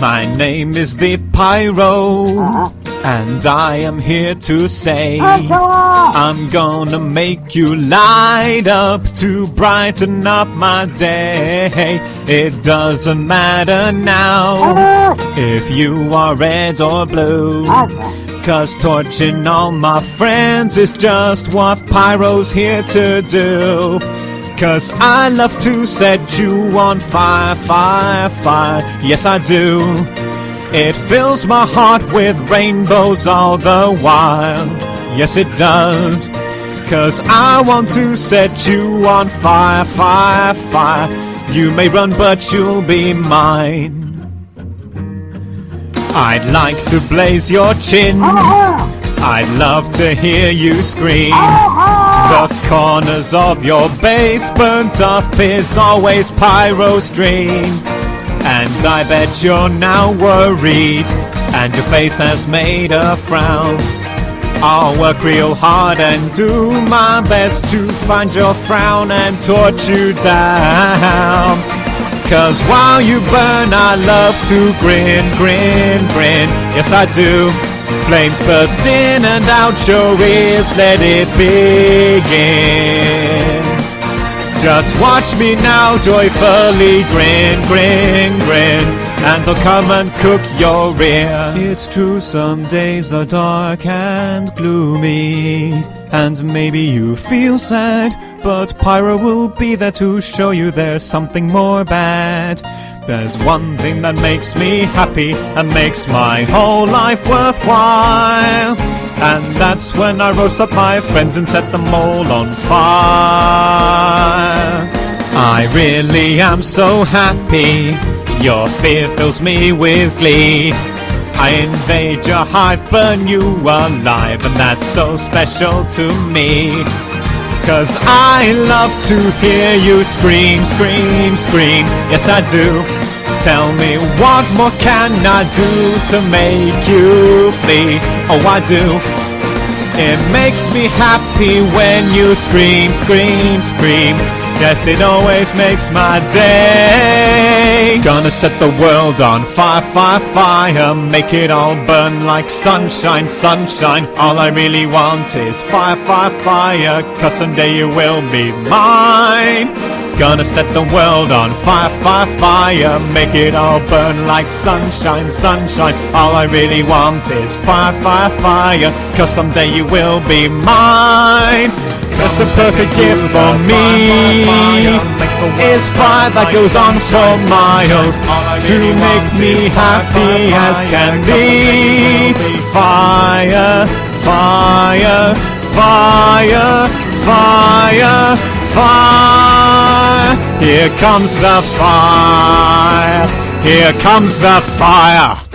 My name is the Pyro, and I am here to say I'm gonna make you light up to brighten up my day. It doesn't matter now if you are red or blue, 'cause torching all my friends is just what Pyro's here to do. 'Cause I love to set you on fire, fire, fire, yes I do. It fills my heart with rainbows all the while, yes it does. 'Cause I want to set you on fire, fire, fire. You may run but you'll be mine. I'd like to blaze your chin, I'd love to hear you scream. The corners of your base burnt up is always Pyro's dream. And I bet you're now worried, and your face has made a frown. I'll work real hard and do my best to find your frown and torch you down. 'Cause while you burn I love to grin, grin, grin, yes I do. Flames burst in and out your ears, let it begin. Just watch me now joyfully grin, grin, grin, and they'll come and cook your rear. It's true some days are dark and gloomy, and maybe you feel sad, but Pyro will be there to show you there's something more bad. There's one thing that makes me happy and makes my whole life worthwhile, and that's when I roast up my friends and set them all on fire. I really am so happy, your fear fills me with glee. I invade your hive, burn you alive, and that's so special to me. 'Cause I love to hear you scream, scream, scream, yes I do. Tell me what more can I do to make you flee? Oh I do. It makes me happy when you scream, scream, scream. Yes, it always makes my day. Gonna set the world on fire, fire, fire. Make it all burn like sunshine, sunshine. All I really want is fire, fire, fire. 'Cause someday you will be mine. Gonna set the world on fire, fire, fire. Make it all burn like sunshine, sunshine. All I really want is fire, fire, fire. 'Cause someday you will be mine. That's the perfect gift for me, is fire that goes on for miles, to make me happy as can be. Fire, fire, fire, fire, fire. Here comes the fire, here comes the fire.